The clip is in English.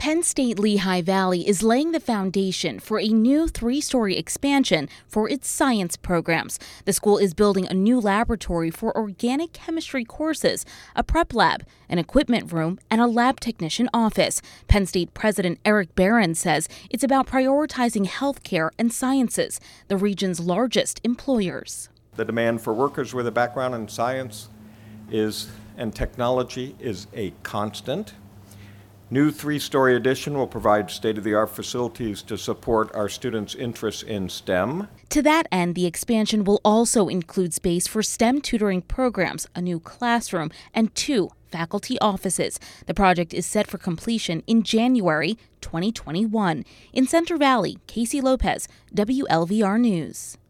Penn State Lehigh Valley is laying the foundation for a new 3-story expansion for its science programs. The school is building a new laboratory for organic chemistry courses, a prep lab, an equipment room, and a lab technician office. Penn State President Eric Barron says it's about prioritizing healthcare and sciences, the region's largest employers. The demand for workers with a background in science and technology is a constant. New 3-story addition will provide state-of-the-art facilities to support our students' interests in STEM. To that end, the expansion will also include space for STEM tutoring programs, a new classroom, and 2 faculty offices. The project is set for completion in January 2021. In Center Valley, Casey Lopez, WLVR News.